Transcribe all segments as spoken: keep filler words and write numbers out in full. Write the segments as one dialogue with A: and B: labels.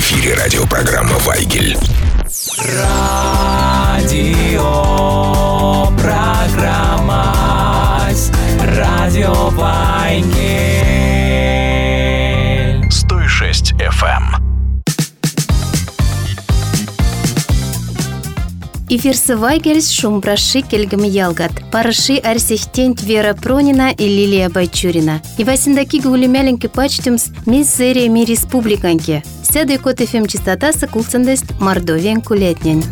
A: эфире радиопрограмма «Вайгель».
B: Радио программа Радио Вайгель.
A: сто шесть эф эм.
C: Эфирсы Вайгельс шумбраши келгім ялгат. Парыши арсехтент Вера Пронина и Лилия Байчурина. И васиндаки гулемяленки пачтумс мисс серия ми республиканки. Сяды кот эфем частотасы кулцандест Мордовиан кулятнень.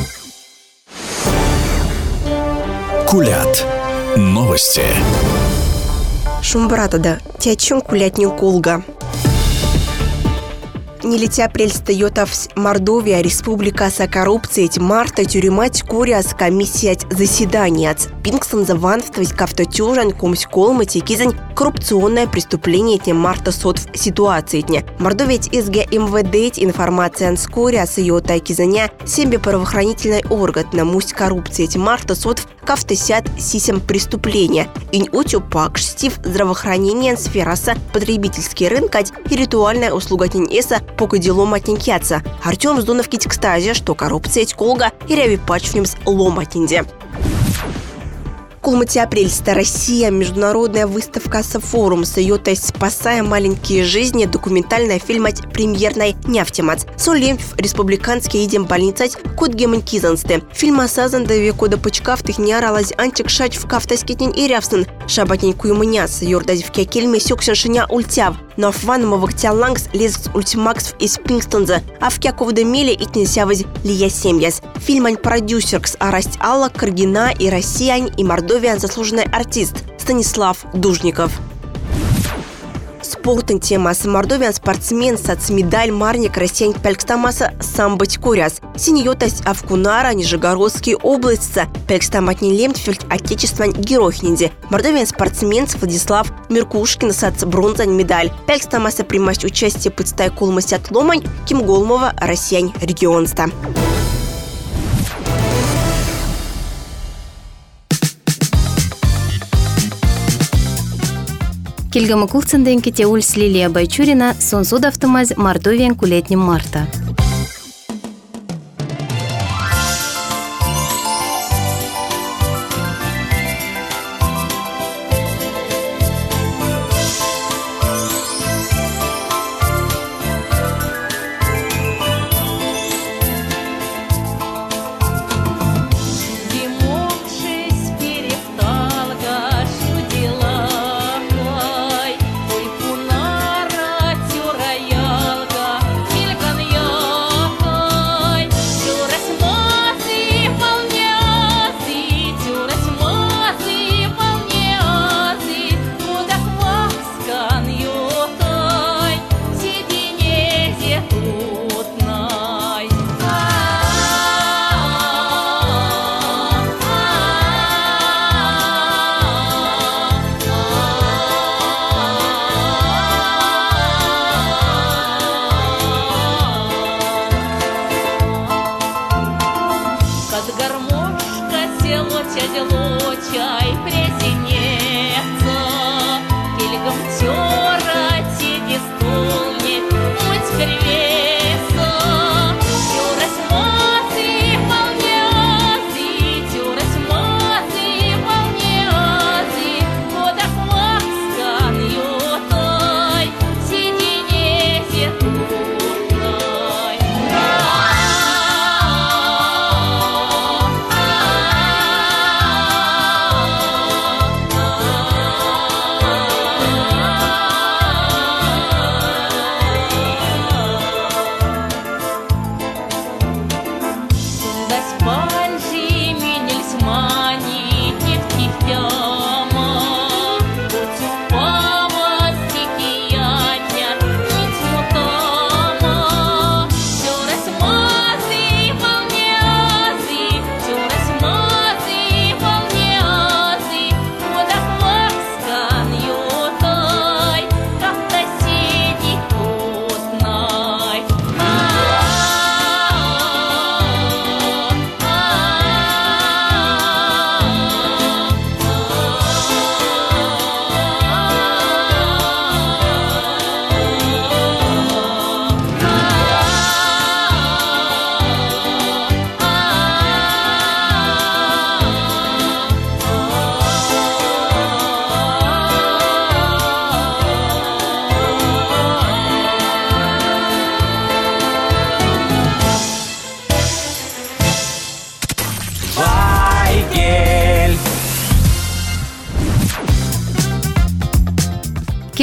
A: Кулят. Новости.
D: Шумбратада. Тячун кулятню кулга. Нелетя прельстаётов Мордовия, республика со коррупцией, марта тюремать куриас комиссиять заседаниец. Пингстон заванствовать кавтотюжан комсь колмы текизань коррупционное преступление тем марта сотв ситуации тне. Мордовия изге МВД информация с куриас ее тайкизаня семье правоохранительный орган на мусть коррупции тем марта сотв кавтосят сисем преступления. Инь утю пак штив здравоохранение сфераса потребительский рынкать и ритуальная услуга тень эса пока дело матненькятся. Артем Здунов китикстазе, что коррупция колга и ряви пачвнемс ломатинде. Кулмати апрельста Россия, международная выставка «Софорум» с ее «Спасая маленькие жизни», документальная фильмать премьерной «Нефтемац». Солем республиканский идем больницать код гемонкизансты. Фильм осазан до веку до почкав техниаралась антик шач в кафтаскетин и рявсын. Шабатненьку юмыняс, юрдазив кекельме сёксен шиня ультяв. Но фваномовых тялангс лез ультимаксв из Пингстонза, а в кяковда меле итнесявыз лия семьяс. Фильмань продюсеркс Арасть Алла, Каргина и Россиянь и Мордовиан заслуженный артист Станислав Дужников. Спортын темасы Мордовиан спортсмен сацмедаль марник россиян пелькстамаса самбыть куряс. Синьотась Авкунара, Нижегородский областьца, пелькстаматни лемтфельд отечествен геройхнинде. Мордовиан спортсмен Владислав Меркушкин сац бронзань медаль. Пелькстамаса примать участие подстай колмость от ломань Ким Голмова россиян регионста.
C: Кельгамы кулцанденки теульс Лилия Байчурина сонсуд автомаз Мордовиан кулетнем марта.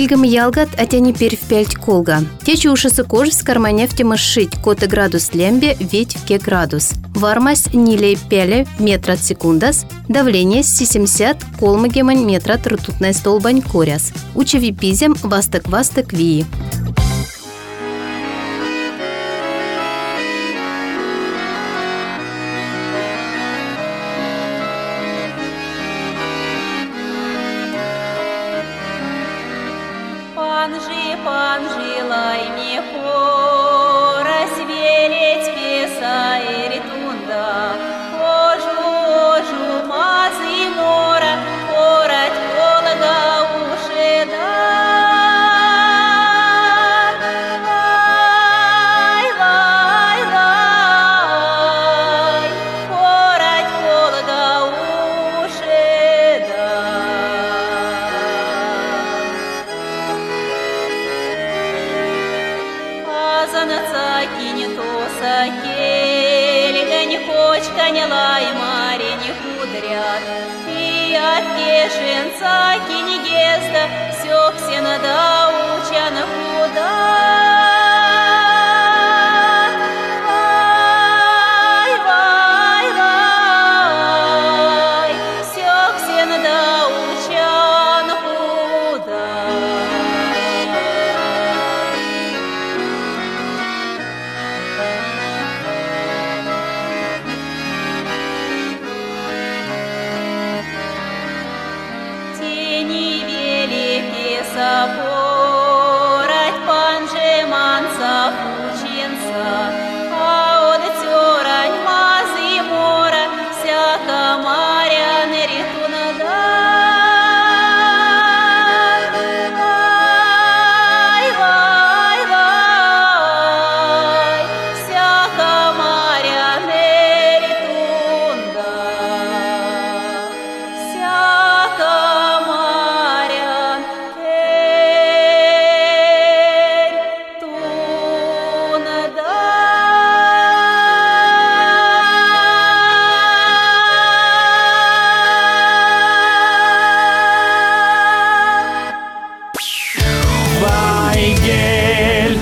C: Кильгам ялгат, а тяни перевпяльть колга. Течи ушасы кожи с кармане в темышить, коты градус лембе, ведь в ке градус. Вармасть нилей пяле метра секундас, давление семьдесят колмагемань метра ртутной столбань коряс. Учеви пизем вастак-вастак вии.
E: Панжи, панжи, лай мне пора свелеть песа и ретунда. Ожу, ожу, мазы мора, порать полога уши дар. Лай, лай, лай, порать полога уши дар. Азанаца кине тоса келега, не кочка, не лай, маре не кудрят. И от кешенца кине гезда, все все надо уча на худа. Вай, вай, вай, все все надо уча на худа. Тени велики соборать панже манца ученца, а от тёрань мазы мора всяка маря нериту надар. Вай, вай, вай, всяка маря нериту надар. Всяка марян
B: Вайгель.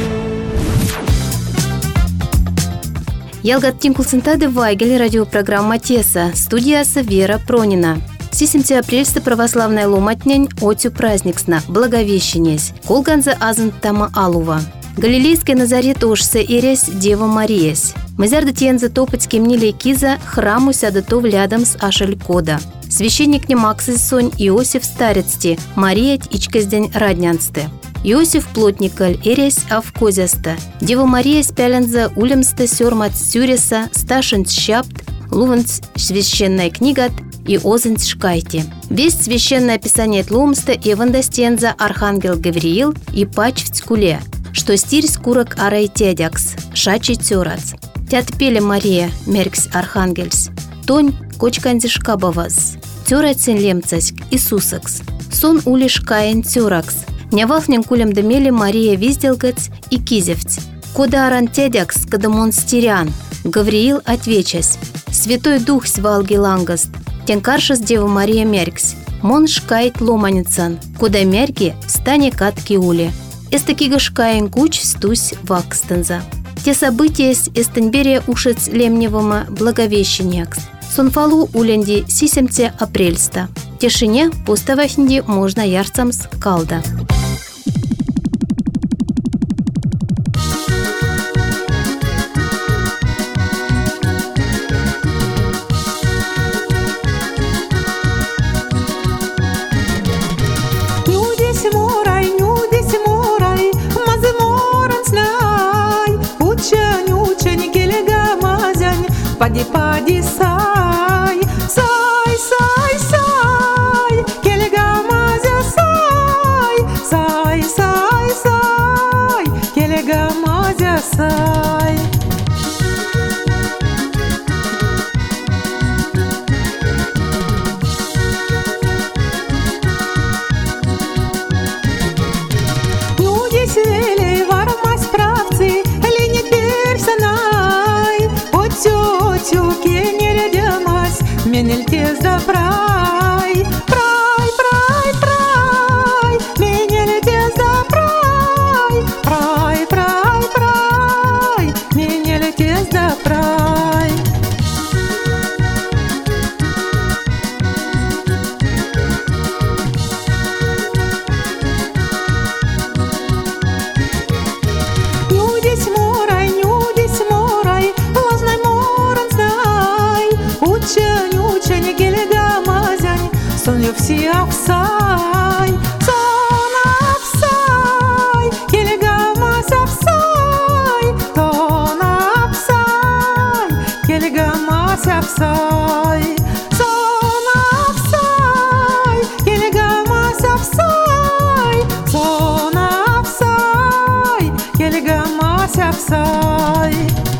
C: Ялгат Тимкулсентады Вайгель, радиопрограмма Теса, студиясы Вера Пронина. Сисемте апрельсы православная ломатнень отю праздниксна, благовещенесь, колганза азын тама алува. Галилейский Назарет ошсе ирес Дева Мариес. Мазярда тенза топать кемнилей киза храму сядатов рядом с ашель кода. Священник не Максис сонь Иосиф старецти, Мария ичказдень раднянсты. Иосиф плотникаль ирес авкозяста. Дева Мария спяленза улемста сёрмат сюреса, сташенц щапт, лувенц священная книгат и озенц шкайте. Весь священное описание тлумста и вандастенза архангел Гавриил и пач в цкуле, что стирь скурок арайтедякс, шачи тёрац. Тят пеле Мария, меркс архангельс, тонь кочканзишкабаваз, тёрацин лемцаськ Иисусакс, сон улиш каин тёракс, нявалфнен кулем демели Мария визделгац и кизевц, кода арантедякс кадамон стирян, Гавриил отвечась, Святой Дух свалги лангаст, тенкаршас Дева Мария меркс, мон шкайт ломаницан, куда мерги стане катки ули. Эстакига шкаин куч стусь вакстенза. Те события с эстенберия ушец лемневома благовещеньякс. Сонфалу уленди сисемте апрельста. Тишине пуставахнди можно ярцамс калда.
F: Пади, пади, сай, сай, сай, сай, келега мазя, сай, сай, сай, сай, келега мазя, сай. Люди свели вармась правцы, линит персонай, отсё Тюки не тупси апсай, сон апсай, келгамас апсай, тон апсай, келгамас апсай, сон апсай, келгамас апсай, сон апсай, келгамас апсай.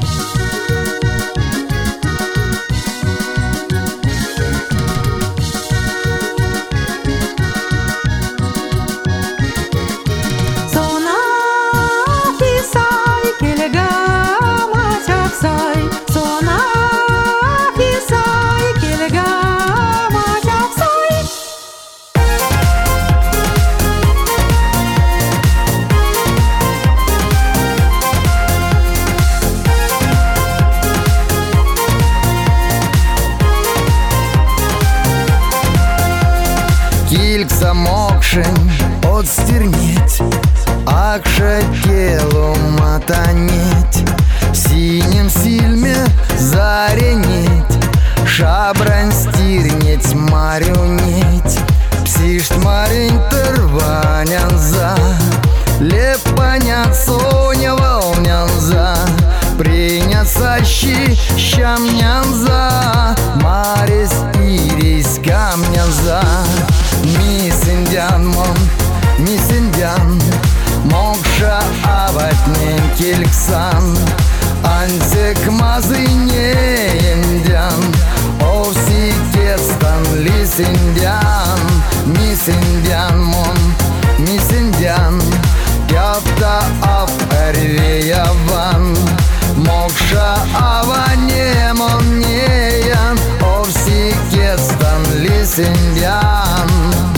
G: Кільця мокшень отстернеть, акша телу матанеть, синим сильме заренеть, шабрань стирнеть, марюнеть, псишт марень тырванянза, лепанят соня волнянза, приняться щи щамнянза, марис ирис камнянза. Мисс Индиан мон, мисс Индиан, мокша аватнен кельксан, ансек мазы не индиан, овси кестан лис Индиан. Мисс Индиан мон, мисс Индиан, явта ав эрвеяван, мокша аване мон неян, овси кестан лис Индиан.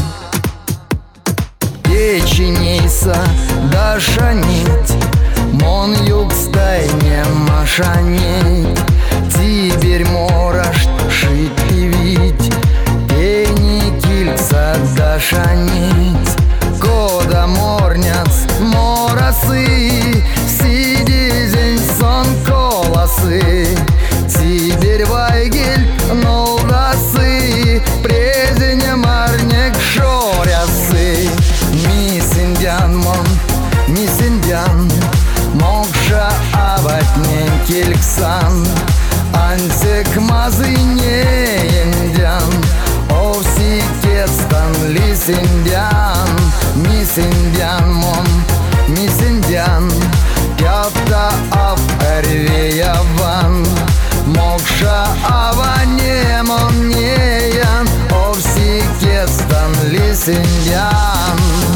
G: Печенейса дашанить, мон юг стайне машанить, тиберь мораш шить и вить, пени кильца дашанить, кода морняц морасы, сидизень сон колосы, тиберь вайгель нолдасы, презеня марнек шорясы. Мисс Индиан мон, мисс Индиан, мокша аватнен кельксан, ансек мазы не индиан, овси кестан лис Индиан. Мисс Индиан мон, мисс Индиан, явта ав эрвеяван, мокша аване мон неян, овси кестан лис Индиан.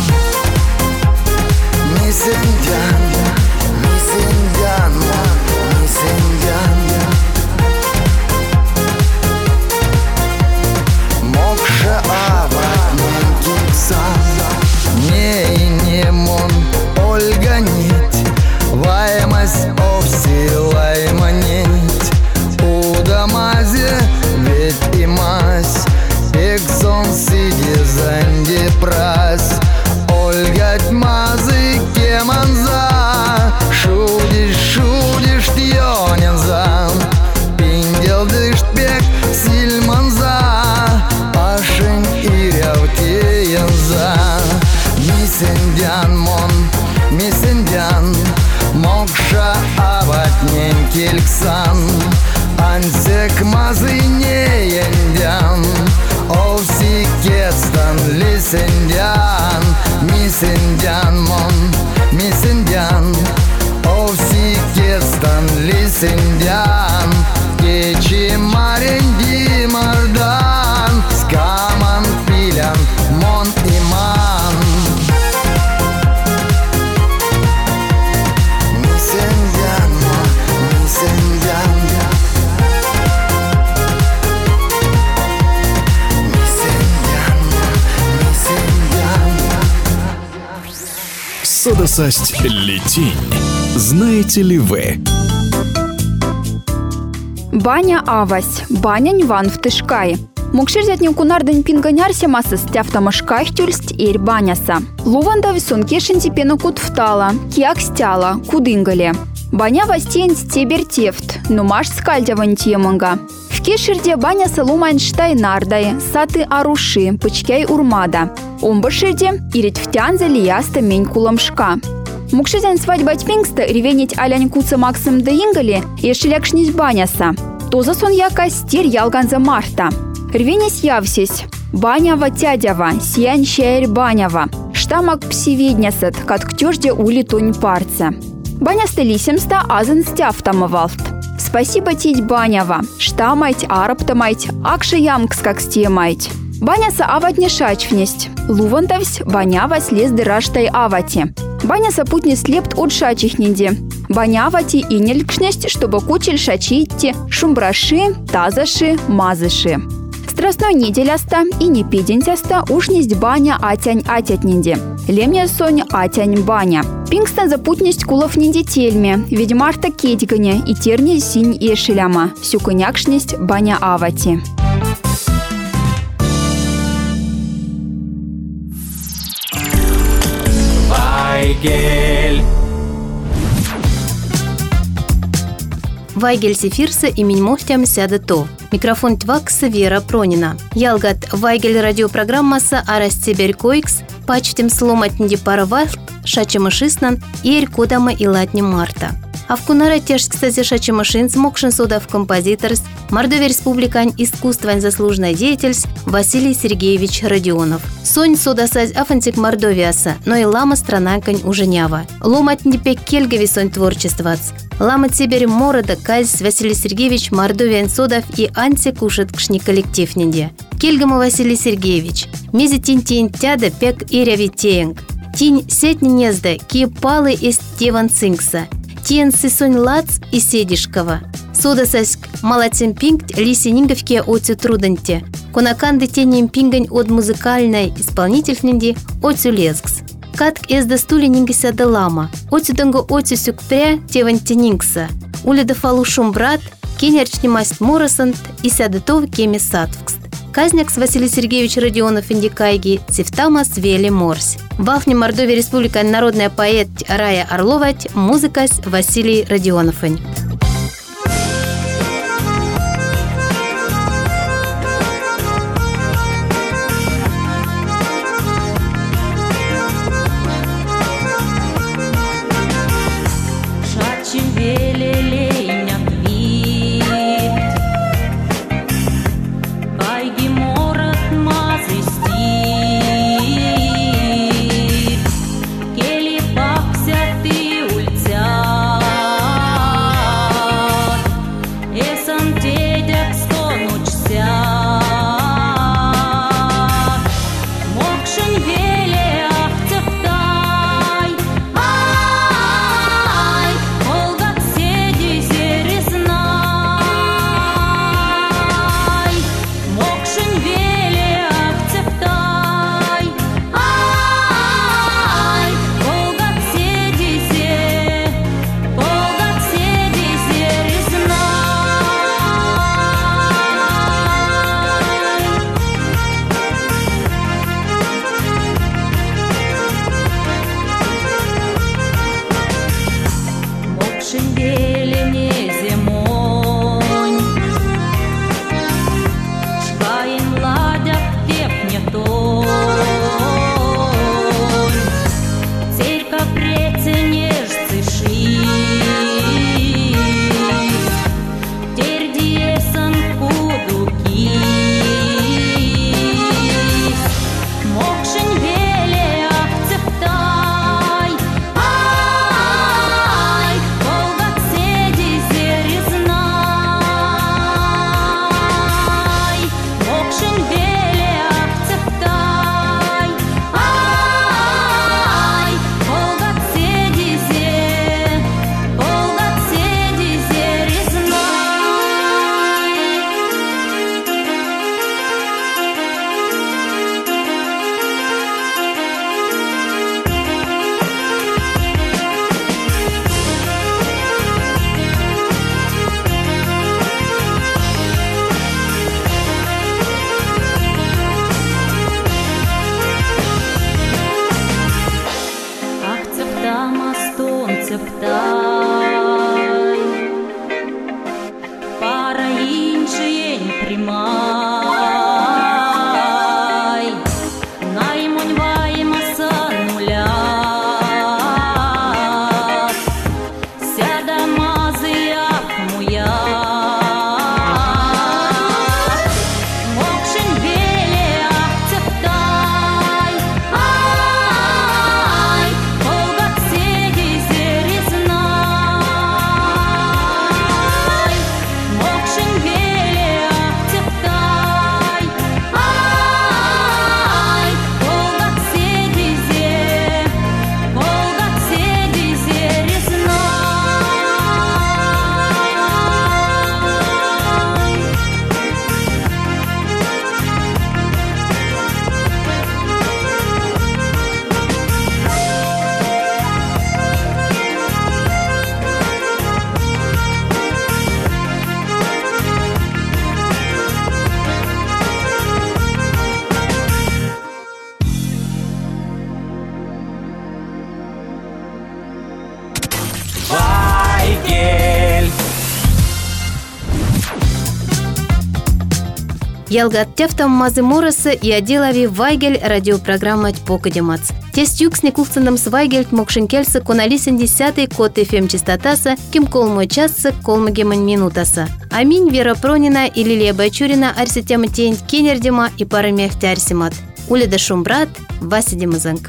G: Мисс Индиан, мисс Индиан, мисс Индиан, мокша аватнен кельксан, не и не мон Ольга нить, ваймась овси лайма нить, уда мазе ведь и мазь, пексон сиди занди прась, Ольга тьмазы кеманза, шудиш шудиш тьонянза, пиндел дышт пек сильманза, пашень и рявтеянза. Мисс Индиан мон, мисс Индиан, мокша аватнен кельксан, ансек мазы не индиан, овси кестан лис Индиан. Мисс Индиан мон, мисс Индиан, овси кестан лис Индиан, кечи марень димардан, скаман пилян мон иман. Мисс Индиан мон, мисс Индиан, мисс Индиан мон, мисс Индиан.
A: Содосасть летень. Знаете ли вы?
H: Баня авась, баня ньван в тышкай. Мукширзятню кунардын пинганяр массы стяфтамашках тюльсть эрь баняса. Луванда висон кешенти пена кут втала, киак стяла, кудынгале. Баня вастен стебер тефт, нумаш скальдяван теманга. В Кешерде баняса лумайн штайнардай, саты аруши, пычкяй урмада. Омбашерде ирит втянзе лияста мень куламшка. Мукшизен свадьба тьпингста ревенить алянь куца Максим да Ингали ешелякшнись баняса. Тоза сон яка стир ялганза марта. Рвенись явсись. Банява тядява, сиянь щаерь банява. Штамак псиведнясат, кат ктёжде ули тонь парца. Баня стелисемста азен стяфтамавалт. Спасибо тить банява. Штамать, араптамать, акши ямкс как стемать. Баняса аватне шачвнесть. Лувантавсь, банява слез дыраштай авати. Баняса путне слепт от шачихнинди. Банявати и нелькшнесть, чтобы кучель шачитти, шумбраши, тазаши, мазыши. Страстной неделяста и непидентяста ушнесть баня атянь атятнинди. Лемня сонь атянь баня. Пингстон запутнесть кулов нинди тельме, ведьмарта кетьганя и терни синь ешеляма. Сюконякшнесть баня авати.
B: Вайгель.
C: Вайгель сефирса имень мохтям сяда то. Микрофон твакса Вера Пронина. Ялгат Вайгель радиопрограммаса Арастебер Койкс, пачтем сломатнди паравалт, шачемашиснан и эркодама и латни марта. А в кунара теж, кстати, шачемашин смокшин судов композиторс, Мордовия республикань искусствен заслуженный деятель Василий Сергеевич Родионов. Сонь судасать афантик Мордовиаса, но и лама странанкань уженява. Ломатнди пек кельгави сонь творчествац. Лама цибер морода казь Василий Сергеевич Мордовиан судов и антикушет кшни коллектив нинди. Кельгама Василий Сергеевич. Мези тинь-тинь тяда пек и рявитеенг. Тинь сетни незда, ки палы из Теван Цингса. Тиен сисонь лац и седишкова. Судасаськ малацем пинкт лисенинговке отцу труденте. Конаканды тенем пингань от музыкальной исполнительнинди отцу лезгс. Катк эзда стули нингися да лама. Отцу донго отцу сюкпря теван тенингса. Уледа фалу шумбрат, кенерчни масть моросант и сядатов кеми садвкст. Казнякс Василий Сергеевич Родионов индикайги цифтамас вели морсь. Вахни Мордовия республика народная поэт Рая Орловать, музыкась Василий Родионовань.
E: Келі пакся ти ульця.
C: Ялгат тяфтам мазы морасы и отделави Вайгель радиопрограмма покадемац. Тест юксни кулцандам с Вайгель мокшинкельсы коналисен десятый код эф эм частотаса, ким колмой чассы, колмагемань минутаса. Аминь Вера Пронина и Лилия Байчурина арсетема тень кенердема и парамехти арсимат. Уледа Шумбрат, Вася Демызенко.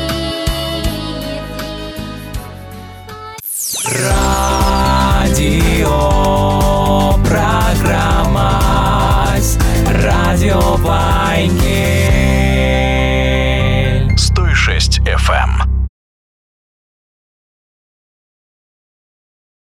B: Радио